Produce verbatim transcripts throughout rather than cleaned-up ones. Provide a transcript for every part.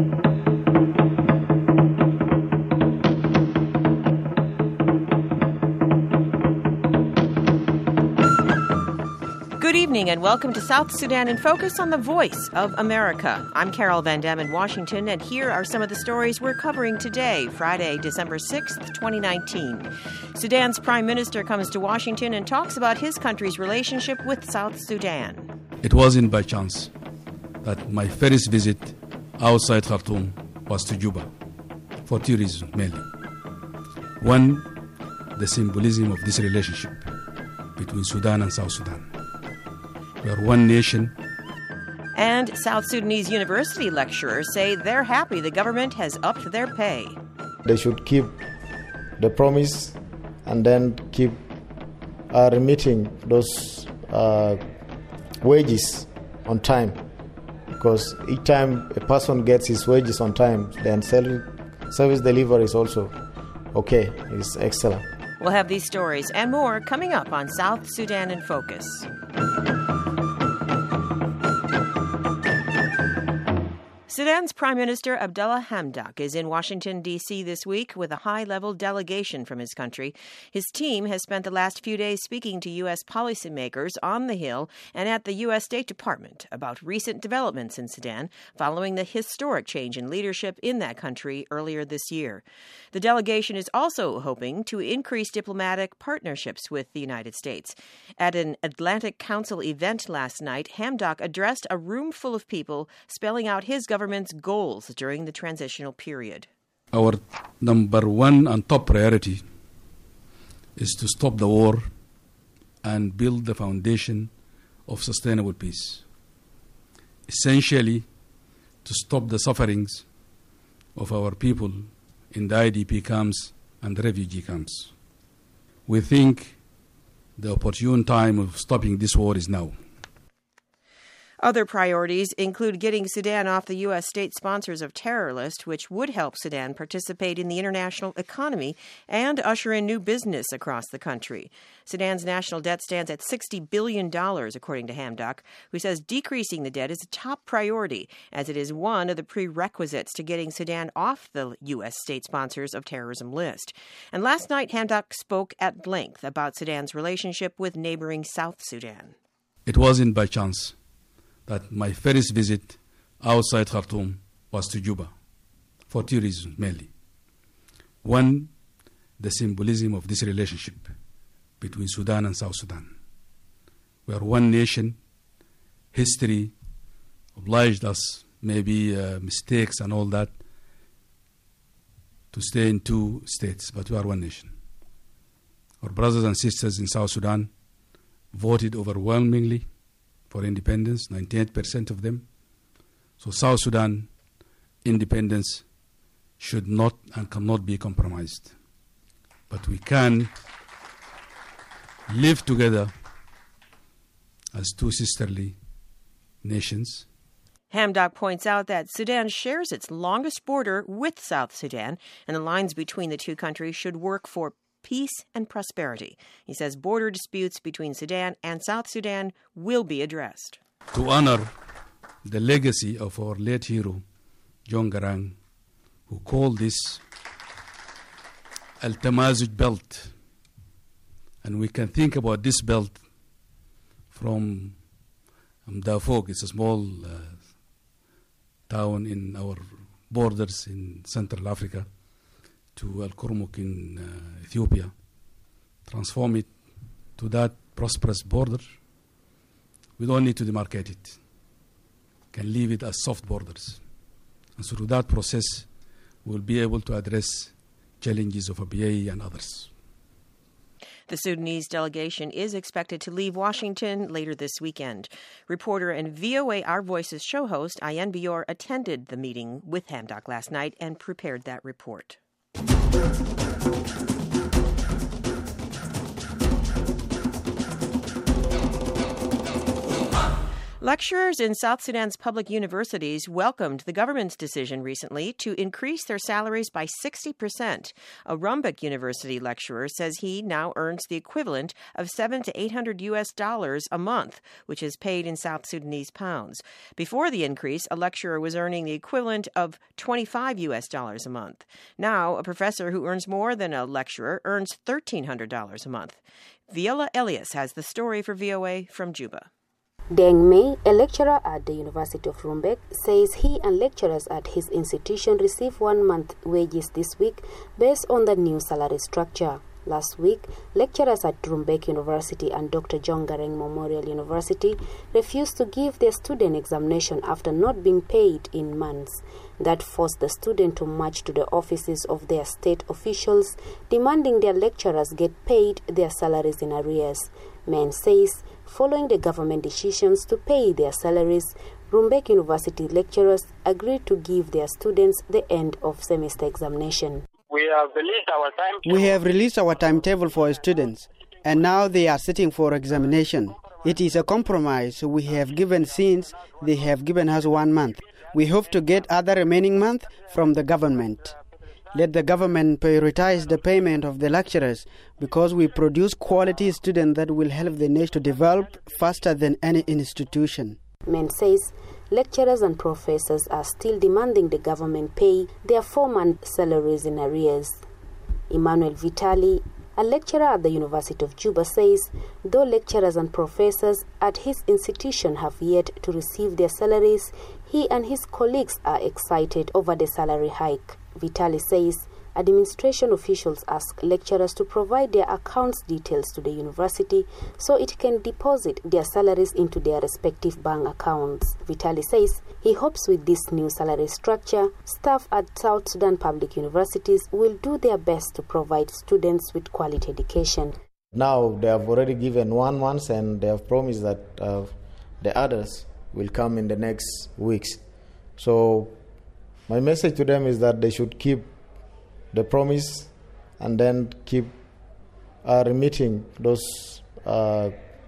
Good evening and welcome to South Sudan in Focus on the Voice of America. I'm Carol Van Dam in Washington, and here are some of the stories we're covering today, Friday, December sixth, twenty nineteen. Sudan's Prime Minister comes to Washington and talks about his country's relationship with South Sudan. It wasn't by chance that my first visit outside Khartoum was to Juba, for two reasons mainly. One, the symbolism of this relationship between Sudan and South Sudan. We are one nation. And South Sudanese university lecturers say they're happy the government has upped their pay. They should keep the promise and then keep uh, remitting those uh, wages on time. Because each time a person gets his wages on time, then service delivery is also okay. It's excellent. We'll have these stories and more coming up on South Sudan in Focus. Sudan's Prime Minister Abdallah Hamdok is in Washington, D C this week with a high-level delegation from his country. His team has spent the last few days speaking to U S policymakers on the Hill and at the U S State Department about recent developments in Sudan following the historic change in leadership in that country earlier this year. The delegation is also hoping to increase diplomatic partnerships with the United States. At an Atlantic Council event last night, Hamdok addressed a room full of people, spelling out his government government's goals during the transitional period. Our number one and top priority is to stop the war and build the foundation of sustainable peace. Essentially, to stop the sufferings of our people in the I D P camps and refugee camps. We think the opportune time of stopping this war is now. Other priorities include getting Sudan off the U S state sponsors of terror list, which would help Sudan participate in the international economy and usher in new business across the country. Sudan's national debt stands at sixty billion dollars, according to Hamdok, who says decreasing the debt is a top priority, as it is one of the prerequisites to getting Sudan off the U S state sponsors of terrorism list. And last night, Hamdok spoke at length about Sudan's relationship with neighboring South Sudan. It wasn't by chance that my first visit outside Khartoum was to Juba, for two reasons mainly. One, the symbolism of this relationship between Sudan and South Sudan. We are one nation. History obliged us, maybe uh, mistakes and all that, to stay in two states, but we are one nation. Our brothers and sisters in South Sudan voted overwhelmingly for independence, ninety-eight percent of them. So South Sudan independence should not and cannot be compromised. But we can live together as two sisterly nations. Hamdok points out that Sudan shares its longest border with South Sudan, and the lines between the two countries should work for peace and prosperity. He says border disputes between Sudan and South Sudan will be addressed. To honor the legacy of our late hero, John Garang, who called this Al Tamazuj belt, and we can think about this belt from um, Darfur. It's a small uh, town in our borders in Central Africa, to Al-Kurmuk in uh, Ethiopia, transform it to that prosperous border. We don't need to demarcate it. Can leave it as soft borders. And so through that process, we'll be able to address challenges of A B A and others. The Sudanese delegation is expected to leave Washington later this weekend. Reporter and V O A Our Voices show host Ayan Bior attended the meeting with Hamdok last night and prepared that report. Lecturers in South Sudan's public universities welcomed the government's decision recently to increase their salaries by sixty percent. A Rumbek University lecturer says he now earns the equivalent of seven to eight hundred U S dollars a month, which is paid in South Sudanese pounds. Before the increase, a lecturer was earning the equivalent of twenty-five U S dollars a month. Now, a professor who earns more than a lecturer earns thirteen hundred dollars a month. Viola Elias has the story for V O A from Juba. Deng Mei, a lecturer at the University of Rumbek, says he and lecturers at his institution receive one-month wages this week based on the new salary structure. Last week, lecturers at Rumbek University and Doctor John Garang Memorial University refused to give their student examination after not being paid in months. That forced the student to march to the offices of their state officials, demanding their lecturers get paid their salaries in arrears. Men says, following the government decisions to pay their salaries, Rumbek University lecturers agreed to give their students the end of semester examination. We have released our timetable. We have released our timetable for students, and now they are sitting for examination. It is a compromise we have given since they have given us one month. We hope to get other remaining month from the government. Let the government prioritize the payment of the lecturers because we produce quality students that will help the nation to develop faster than any institution. Men says lecturers and professors are still demanding the government pay their four-month salaries in arrears. Emmanuel Vitali, a lecturer at the University of Juba, says though lecturers and professors at his institution have yet to receive their salaries, he and his colleagues are excited over the salary hike. Vitali says administration officials ask lecturers to provide their accounts details to the university so it can deposit their salaries into their respective bank accounts. Vitali says he hopes with this new salary structure, staff at South Sudan public universities will do their best to provide students with quality education. Now they have already given one month and they have promised that uh, the others will come in the next weeks. So my message to them is that they should keep the promise and then keep uh, remitting those uh,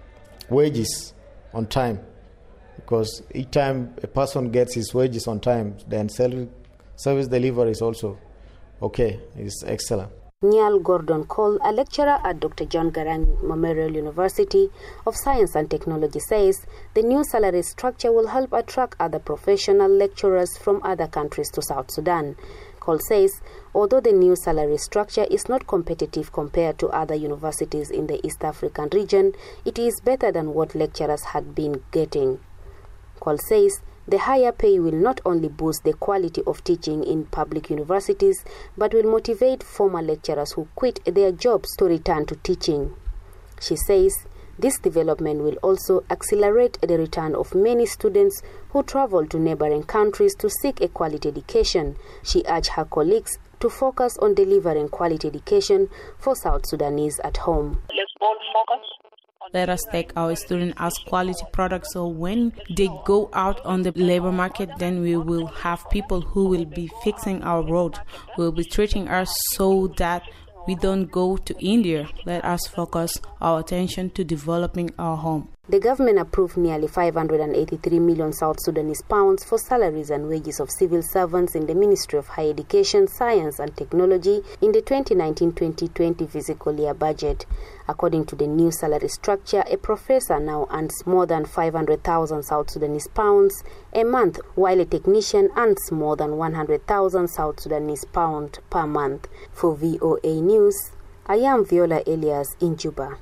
wages on time, because each time a person gets his wages on time, then service delivery is also okay, it's excellent. Niall Gordon Cole, a lecturer at Doctor John Garang Memorial University of Science and Technology, says the new salary structure will help attract other professional lecturers from other countries to South Sudan. Cole says although the new salary structure is not competitive compared to other universities in the East African region, it is better than what lecturers had been getting. Cole says the higher pay will not only boost the quality of teaching in public universities, but will motivate former lecturers who quit their jobs to return to teaching. She says this development will also accelerate the return of many students who travel to neighboring countries to seek a quality education. She urged her colleagues to focus on delivering quality education for South Sudanese at home. Let's all focus. Let us take our students as quality products so when they go out on the labor market, then we will have people who will be fixing our road, will be treating us so that we don't go to India. Let us focus our attention to developing our home. The government approved nearly five hundred eighty-three million South Sudanese pounds for salaries and wages of civil servants in the Ministry of Higher Education, Science and Technology in the twenty nineteen twenty twenty fiscal year budget. According to the new salary structure, a professor now earns more than five hundred thousand South Sudanese pounds a month, while a technician earns more than one hundred thousand South Sudanese pounds per month. For V O A News, I am Viola Elias in Juba.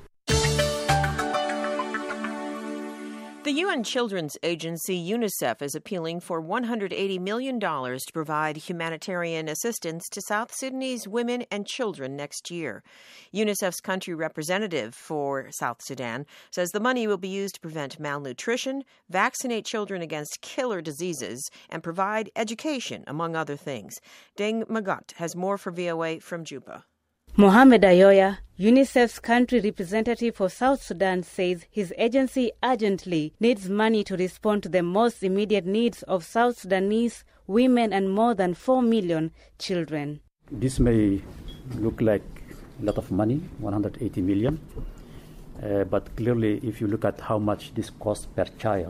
The U N Children's Agency, UNICEF, is appealing for one hundred eighty million dollars to provide humanitarian assistance to South Sudanese women and children next year. UNICEF's country representative for South Sudan says the money will be used to prevent malnutrition, vaccinate children against killer diseases, and provide education, among other things. Deng Magat has more for V O A from Juba. Mohamed Ayoya, UNICEF's country representative for South Sudan, says his agency urgently needs money to respond to the most immediate needs of South Sudanese women and more than four million children. This may look like a lot of money, one hundred eighty million, uh, but clearly if you look at how much this costs per child,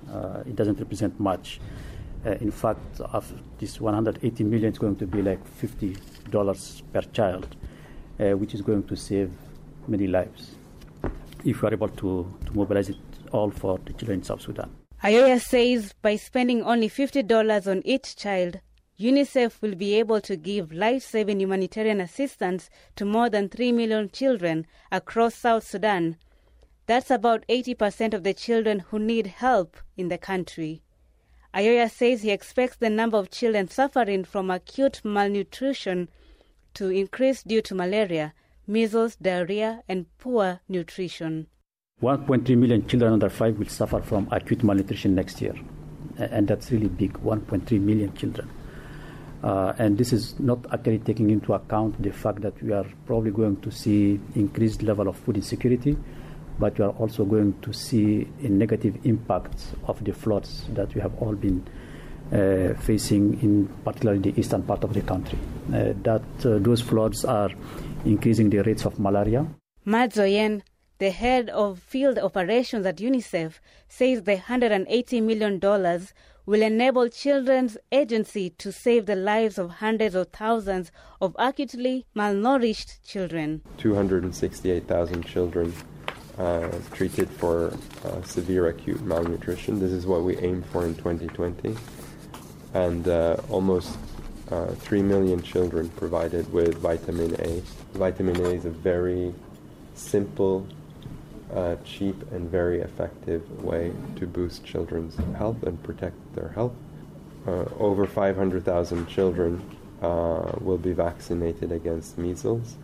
uh, it doesn't represent much. Uh, in fact, of this one hundred eighty million, it's going to be like fifty dollars per child, uh, which is going to save many lives if we are able to, to mobilize it all for the children in South Sudan. Ayoya says by spending only fifty dollars on each child, UNICEF will be able to give life-saving humanitarian assistance to more than three million children across South Sudan. That's about eighty percent of the children who need help in the country. Ayoya says he expects the number of children suffering from acute malnutrition to increase due to malaria, measles, diarrhea, and poor nutrition. one point three million children under five will suffer from acute malnutrition next year. And that's really big, one point three million children. Uh, and this is not actually taking into account the fact that we are probably going to see increased level of food insecurity, but we are also going to see a negative impact of the floods that we have all been uh, facing in particularly the eastern part of the country. Uh, that uh, those floods are increasing the rates of malaria. Matt Zoyen, the head of field operations at UNICEF, says the one hundred eighty million dollars will enable Children's Agency to save the lives of hundreds of thousands of acutely malnourished children. two hundred sixty-eight thousand children uh, treated for uh, severe acute malnutrition. This is what we aim for in twenty twenty. And uh, almost uh, three million children provided with vitamin A. Vitamin A is a very simple, Uh, cheap and very effective way to boost children's health and protect their health. Uh, over five hundred thousand children uh, will be vaccinated against measles,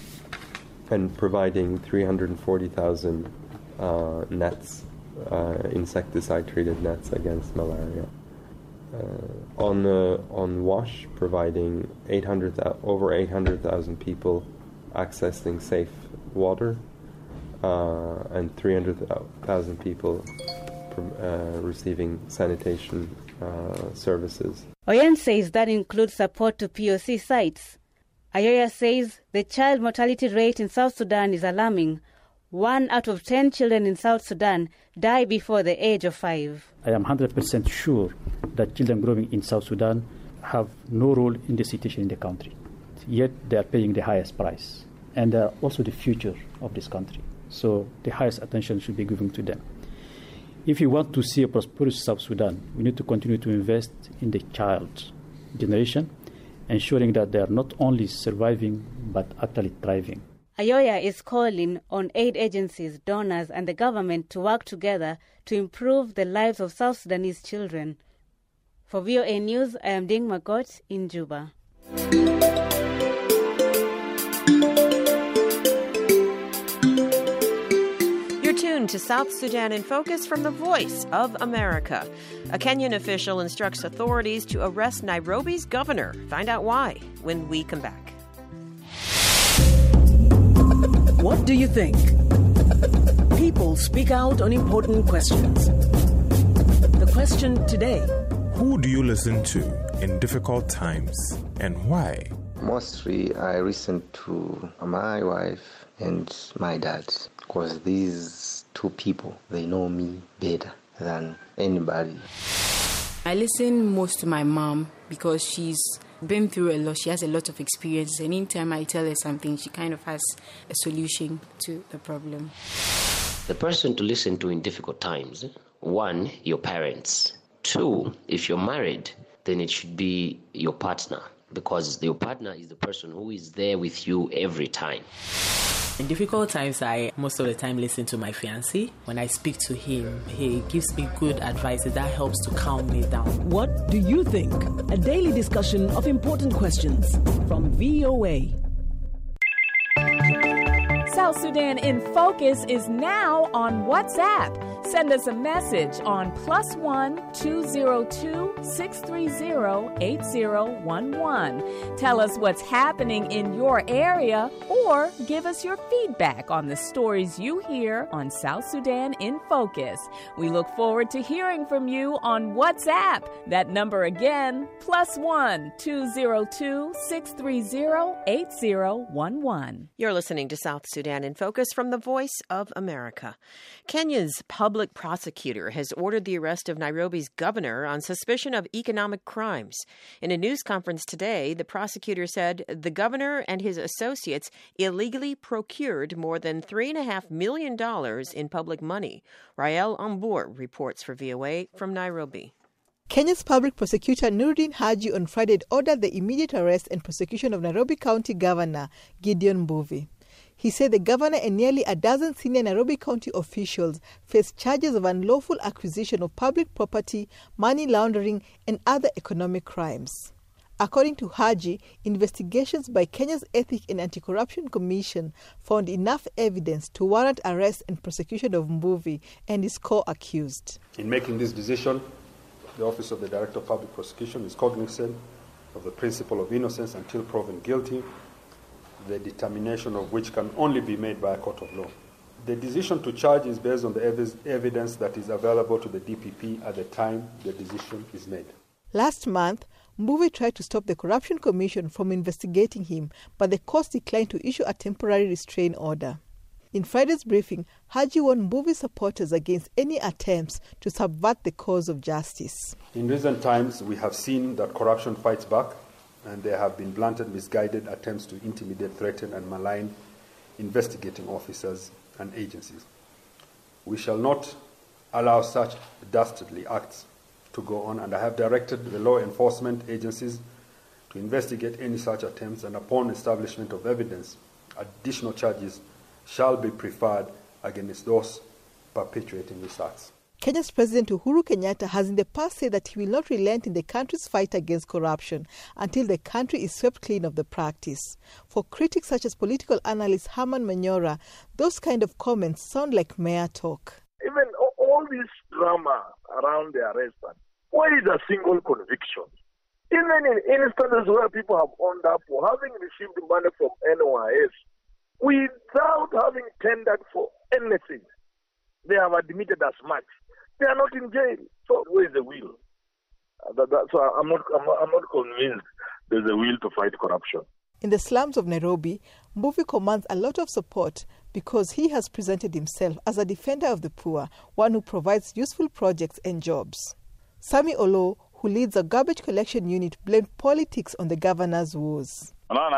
and providing three hundred forty thousand uh, nets, uh, insecticide-treated nets against malaria. Uh, on uh, on WASH, providing eight hundred over eight hundred thousand people accessing safe water. Uh, and three hundred thousand people uh, receiving sanitation uh, services. Oyen says that includes support to P O C sites. Ayoya says the child mortality rate in South Sudan is alarming. One out of ten children in South Sudan die before the age of five. I am one hundred percent sure that children growing in South Sudan have no role in the situation in the country. Yet they are paying the highest price. And they are also the future of this country. So the highest attention should be given to them. If you want to see a prosperous South Sudan, we need to continue to invest in the child generation, ensuring that they are not only surviving, but actually thriving. Ayoya is calling on aid agencies, donors, and the government to work together to improve the lives of South Sudanese children. For V O A News, I am Ding Makot in Juba. To South Sudan in Focus from the Voice of America. A Kenyan official instructs authorities to arrest Nairobi's governor. Find out why when we come back. What do you think? People speak out on important questions. The question today: who do you listen to in difficult times and why? Mostly I listen to my wife and my dad, because these two people, they know me better than anybody. I listen most to my mom because she's been through a lot. She has a lot of experience. And anytime I tell her something, she kind of has a solution to the problem. The person to listen to in difficult times: one, your parents. Two, if you're married, then it should be your partner, because your partner is the person who is there with you every time. In difficult times, I most of the time listen to my fiancé. When I speak to him, he gives me good advice that helps to calm me down. What do you think? A daily discussion of important questions from V O A. South Sudan in Focus is now on WhatsApp. Send us a message on plus one two zero two six three zero eight zero one one. Tell us what's happening in your area, or give us your feedback on the stories you hear on South Sudan in Focus. We look forward to hearing from you on WhatsApp. That number again, plus one two zero two six three zero eight zero one one. You're listening to South Sudan Sudan in Focus from the Voice of America. Kenya's public prosecutor has ordered the arrest of Nairobi's governor on suspicion of economic crimes. In a news conference today, the prosecutor said the governor and his associates illegally procured more than three point five million dollars in public money. Rael Ambur reports for V O A from Nairobi. Kenya's public prosecutor Nuruddin Haji on Friday ordered the immediate arrest and prosecution of Nairobi County Governor Gideon Mbuvi. He said the governor and nearly a dozen senior Nairobi County officials face charges of unlawful acquisition of public property, money laundering, and other economic crimes. According to Haji, investigations by Kenya's Ethics and Anti-Corruption Commission found enough evidence to warrant arrest and prosecution of Mbuvi and his co-accused. In making this decision, the Office of the Director of Public Prosecution is cognizant of the principle of innocence until proven guilty, the determination of which can only be made by a court of law. The decision to charge is based on the ev- evidence that is available to the D P P at the time the decision is made. Last month, Mbuvi tried to stop the Corruption Commission from investigating him, but the court declined to issue a temporary restraint order. In Friday's briefing, Haji warned Mbuvi supporters against any attempts to subvert the cause of justice. In recent times, we have seen that corruption fights back, and there have been blunted, misguided attempts to intimidate, threaten, and malign investigating officers and agencies. We shall not allow such dastardly acts to go on, and I have directed the law enforcement agencies to investigate any such attempts, and upon establishment of evidence, additional charges shall be preferred against those perpetuating these acts. Kenya's President Uhuru Kenyatta has in the past said that he will not relent in the country's fight against corruption until the country is swept clean of the practice. For critics such as political analyst Herman Manyora, those kind of comments sound like mayor talk. Even all this drama around the arrest, where is a single conviction? Even in instances where people have owned up for having received money from N Y S, without having tendered for anything, they have admitted as much. They are not in jail. So where is the will? Uh, that, that, so I'm not, I'm not, I'm not convinced there's a will to fight corruption. In the slums of Nairobi, Mbuvi commands a lot of support because he has presented himself as a defender of the poor, one who provides useful projects and jobs. Sami Olo, who leads a garbage collection unit, blamed politics on the governor's woes.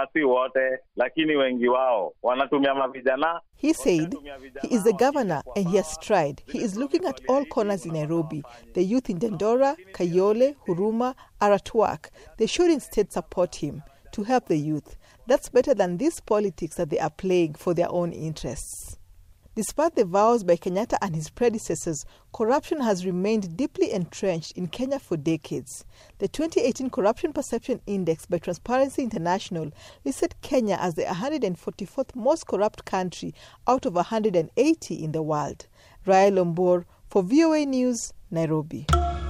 He said he is the governor and he has tried. He is looking at all corners in Nairobi. The youth in Dandora, Kayole, Huruma are at work. They should instead support him to help the youth. That's better than these politics that they are playing for their own interests. Despite the vows by Kenyatta and his predecessors, corruption has remained deeply entrenched in Kenya for decades. The twenty eighteen Corruption Perception Index by Transparency International listed Kenya as the one hundred forty-fourth most corrupt country out of one hundred eighty in the world. Rael Ombor for V O A News, Nairobi.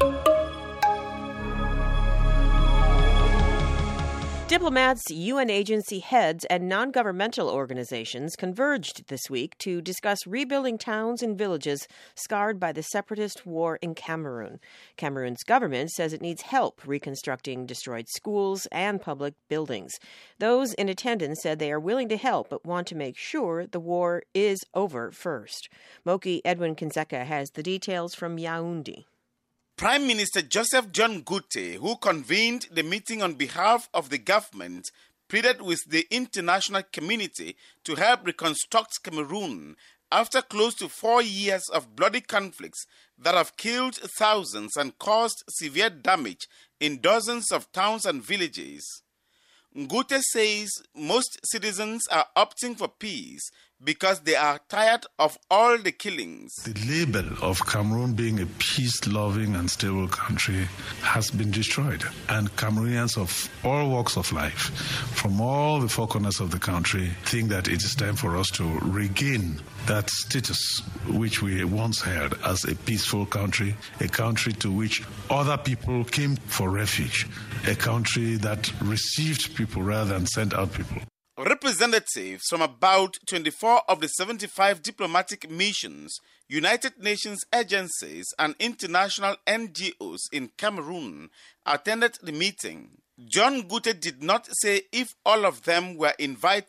Diplomats, U N agency heads, and non-governmental organizations converged this week to discuss rebuilding towns and villages scarred by the separatist war in Cameroon. Cameroon's government says it needs help reconstructing destroyed schools and public buildings. Those in attendance said they are willing to help but want to make sure the war is over first. Moki Edwin Kinzeka has the details from Yaoundé. Prime Minister Joseph John Gute, who convened the meeting on behalf of the government, pleaded with the international community to help reconstruct Cameroon after close to four years of bloody conflicts that have killed thousands and caused severe damage in dozens of towns and villages. Ngute says most citizens are opting for peace because they are tired of all the killings. The label of Cameroon being a peace-loving and stable country has been destroyed. And Cameroonians of all walks of life, from all the four corners of the country, think that it is time for us to regain that status which we once held as a peaceful country, a country to which other people came for refuge, a country that received people rather than sent out people. Representatives from about twenty-four of the seventy-five diplomatic missions, United Nations agencies, and international N G Os in Cameroon attended the meeting. John Gute did not say if all of them were invited,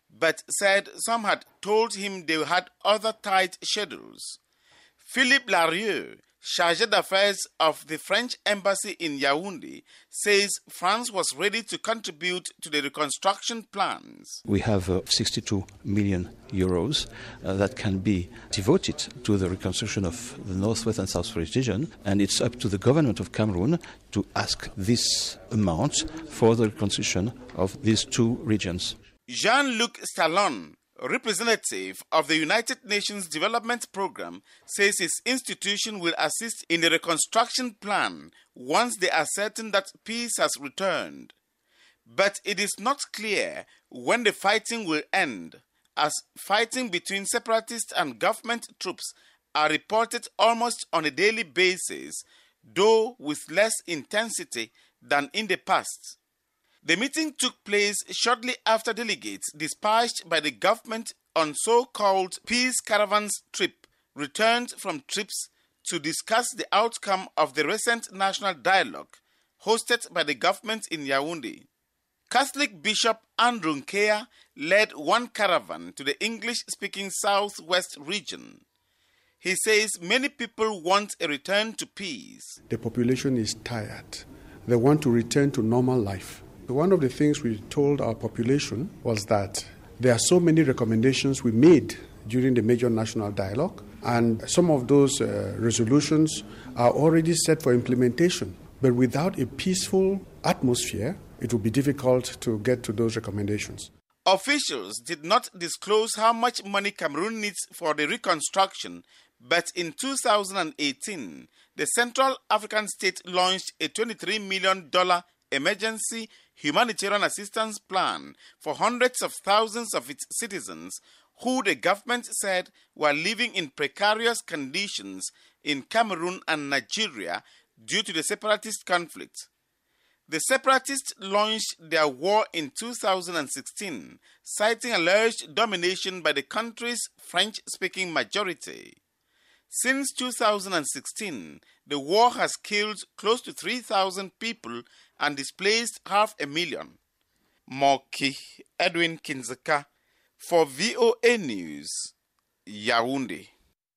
but said some had told him they had other tight schedules. Philippe Larieux, Chargé d'Affaires of the French Embassy in Yaoundé, says France was ready to contribute to the reconstruction plans. We have uh, sixty-two million euros uh, that can be devoted to the reconstruction of the Northwest and Southwest region, and it's up to the government of Cameroon to ask this amount for the reconstruction of these two regions. Jean-Luc Stallone, representative of the United Nations Development Programme, says his institution will assist in the reconstruction plan once they are certain that peace has returned. But it is not clear when the fighting will end, as fighting between separatists and government troops are reported almost on a daily basis, though with less intensity than in the past. The meeting took place shortly after delegates dispatched by the government on so-called peace caravans trip returned from trips to discuss the outcome of the recent national dialogue hosted by the government in Yaoundé. Catholic Bishop Andrew Nkea led one caravan to the English-speaking southwest region. He says many people want a return to peace. The population is tired. They want to return to normal life. One of the things we told our population was that there are so many recommendations we made during the major national dialogue, and some of those uh, resolutions are already set for implementation. But without a peaceful atmosphere, it will be difficult to get to those recommendations. Officials did not disclose how much money Cameroon needs for the reconstruction, but in two thousand eighteen, the Central African State launched a twenty-three million dollars emergency humanitarian assistance plan for hundreds of thousands of its citizens who the government said were living in precarious conditions in Cameroon and Nigeria due to the separatist conflict. The separatists launched their war in two thousand sixteen, citing alleged domination by the country's French-speaking majority. Since two thousand sixteen, the war has killed close to three thousand people and displaced half a million. Moki Edwin Kinzeka for V O A News, Yaoundé.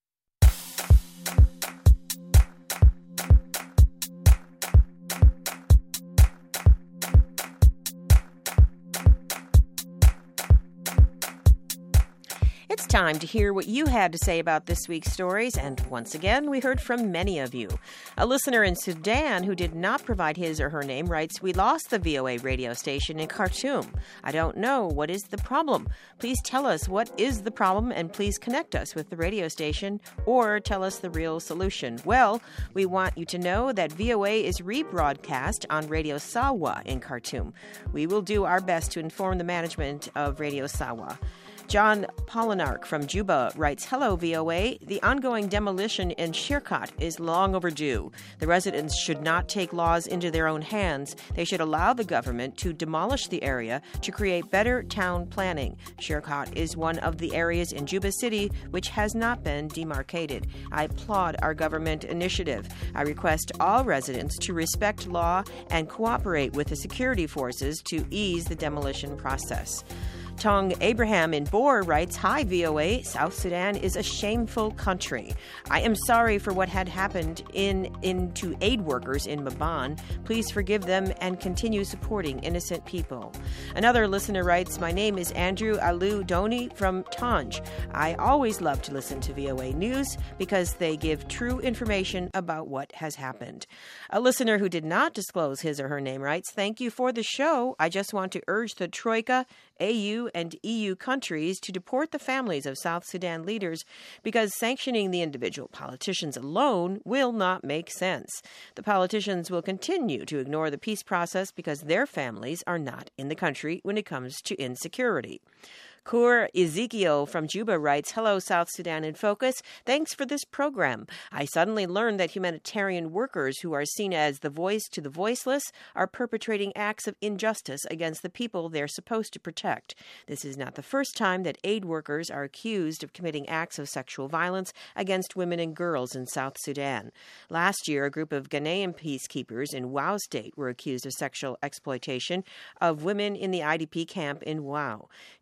It's time to hear what you had to say about this week's stories, and once again, we heard from many of you. A listener in Sudan who did not provide his or her name writes, "We lost the V O A radio station in Khartoum. I don't know. What is the problem? Please tell us what is the problem, and please connect us with the radio station or tell us the real solution." Well, we want you to know that V O A is rebroadcast on Radio Sawa in Khartoum. We will do our best to inform the management of Radio Sawa. John Polinark from Juba writes, "Hello, V O A. The ongoing demolition in Shirkat is long overdue. The residents should not take laws into their own hands. They should allow the government to demolish the area to create better town planning. Shirkat is one of the areas in Juba City which has not been demarcated. I applaud our government initiative. I request all residents to respect law and cooperate with the security forces to ease the demolition process." Tong Abraham in Bor writes, "Hi, V O A. South Sudan is a shameful country. I am sorry for what had happened in, in to aid workers in Maban. Please forgive them and continue supporting innocent people." Another listener writes, "My name is Andrew Alu Doni from Tanj. I always love to listen to V O A News because they give true information about what has happened." A listener who did not disclose his or her name writes, "Thank you for the show. I just want to urge the Troika, A U, and E U countries to deport the families of South Sudan leaders because sanctioning the individual politicians alone will not make sense. The politicians will continue to ignore the peace process because their families are not in the country when it comes to insecurity." Kur Ezekiel from Juba writes, "Hello, South Sudan in Focus. Thanks for this program. I suddenly learned that humanitarian workers who are seen as the voice to the voiceless are perpetrating acts of injustice against the people they're supposed to protect. This is not the first time that aid workers are accused of committing acts of sexual violence against women and girls in South Sudan. Last year, a group of Ghanaian peacekeepers in Wau State were accused of sexual exploitation of women in the I D P camp in Wau. Dear aid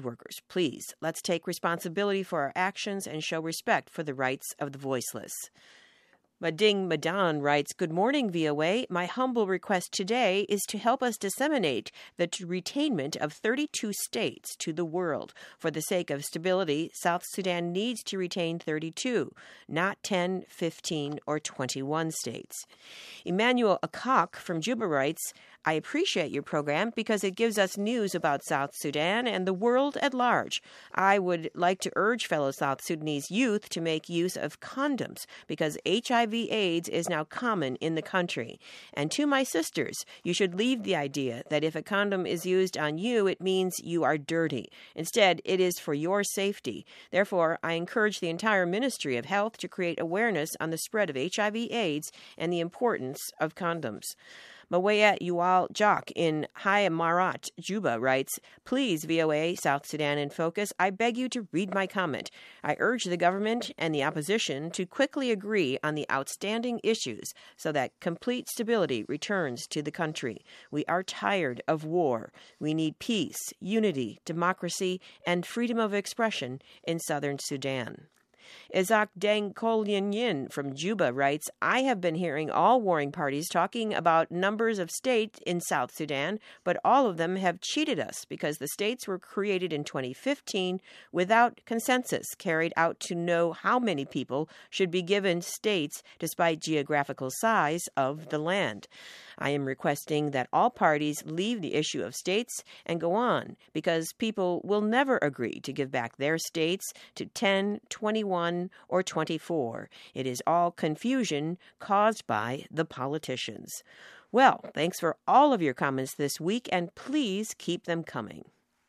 workers. Please, let's take responsibility for our actions and show respect for the rights of the voiceless. Mading Madan writes, Good morning, V O A. My humble request today is to help us disseminate the retainment of thirty-two states to the world. For the sake of stability, South Sudan needs to retain thirty-two, not ten, fifteen, or twenty-one states. Emmanuel Akak from Juba writes, I appreciate your program because it gives us news about South Sudan and the world at large. I would like to urge fellow South Sudanese youth to make use of condoms because H I V AIDS is now common in the country. And to my sisters, you should leave the idea that if a condom is used on you, it means you are dirty. Instead, it is for your safety. Therefore, I encourage the entire Ministry of Health to create awareness on the spread of H I V AIDS and the importance of condoms. Mawaya Yual Jok in Hai Marat, Juba writes, Please, V O A, South Sudan in Focus, I beg you to read my comment. I urge the government and the opposition to quickly agree on the outstanding issues so that complete stability returns to the country. We are tired of war. We need peace, unity, democracy, and freedom of expression in southern Sudan. Isaac Deng Kolyin Yin from Juba writes, I have been hearing all warring parties talking about numbers of states in South Sudan, but all of them have cheated us because the states were created in twenty fifteen without consensus carried out to know how many people should be given states despite geographical size of the land. I am requesting that all parties leave the issue of states and go on because people will never agree to give back their states to ten, twenty-one, or twenty-four. It is all confusion caused by the politicians. Well, thanks for all of your comments this week, and please keep them coming.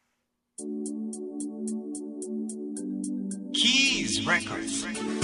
Keys Records.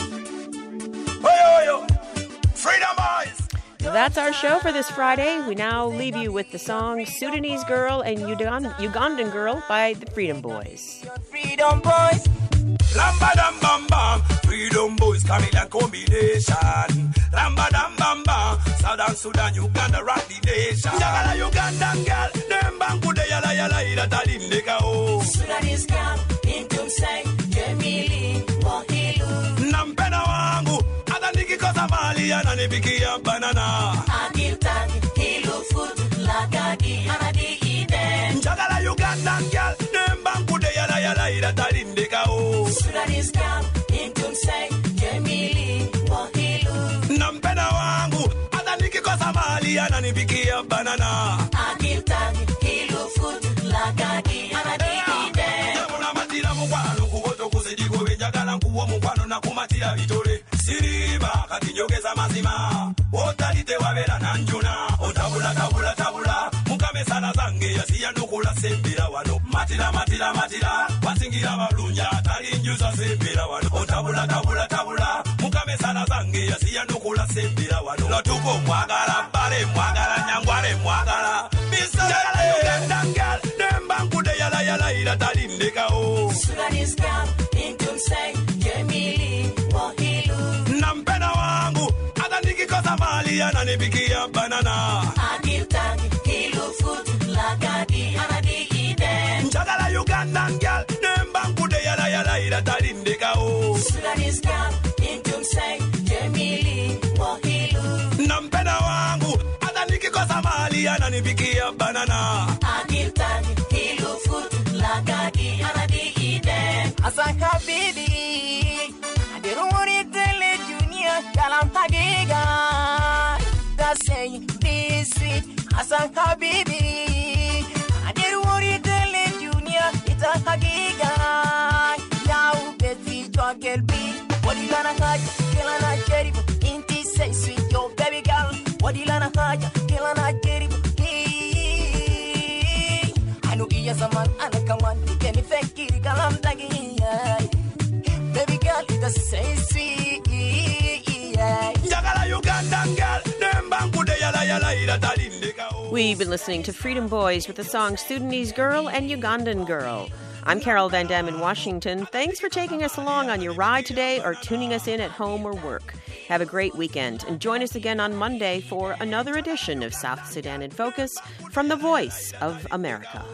Oyo, oyo. Freedom Boys. So that's our show for this Friday. We now leave you with the song Sudanese Girl and Ugand- Ugandan Girl by the Freedom Boys. Freedom Boys. Lamba dam bam bam. Freedom Boys Chameleon combination. Lamba dam bam bam. Southern Sudan, Uganda rock the nation. Yagala Ugandan girl. Dem bangu de yala yala ila talindeka o. Sudanese girl. Intum say. Jemili. Mohilu. Nampena wangu. Kosa mali ananipikia banana. Agiltag, hilu food, lagadi, anadi ide. Njagala Ugandan girl, nembangu de yala yala ila talindeka o. Sudanese girl, intum say, Jemili, mohilu. Nampena wangu, hata nikikosa mali ananipikia banana. Agiltag, hilu food, lagadi, anadi ide. Yamuna matira mukwano kugoto kuzidigo bejagala nkuwo mukwano na kumatira vitole. Siriba kati njogeza mazima otalite wabera nanjuna otabula tabula tabula mukame sana zange yasiya nukula sembira wano matira matira matira wasingira balunja talinjuza sembira wano otabula tabula tabula mukame sana zange yasiya nukula sembira wano lotuko mwagala bale mwagala nyangwale mwagala bisala Ugandan girl nembangu de yala yala ila talindeka o Sudanese girl intum say Jemili mohilu nampena wangu hata nikikosa mali ananipikia banana agiltag hilu food lagadi anadi ide njagala Ugandan girl nembangu de yala yala ila talindeka o Sudanese girl intum say Jemili mohilu nampena wangu hata nikikosa mali ananipikia banana agiltag hilu food lagadi anadi ide Asaka baby Adiruri tele junior Kalam tagiga That's saying be sweet Asaka baby Adiruri tele junior Ita tagiga Yau beti jogel bi Wadi lana kaja Kilana jeribu Inti say sweet yo baby girl Wadi lana kaja Kilana jeribu Anu iya zaman anak kawan Dikeni fekiri kalam tagiga Baby girl, it's so sweet. We've been listening to Freedom Boys with the song Sudanese Girl and Ugandan Girl. I'm Carol Van Dam in Washington. Thanks for taking us along on your ride today or tuning us in at home or work. Have a great weekend and join us again on Monday for another edition of South Sudan in Focus from the Voice of America.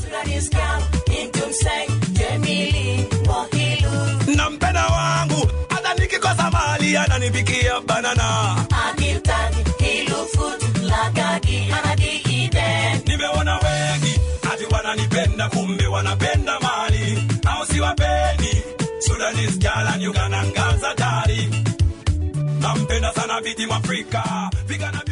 Nampenda wangu hata nikikosa mali ananipikia banana. Akitani hilo food lagagi anadiide. Nimeona wengi ati wananipenda kumbe wanapenda mali. Au siwapendi Sudanese girl and you can angaza tari. Nampenda sana biti Afrika.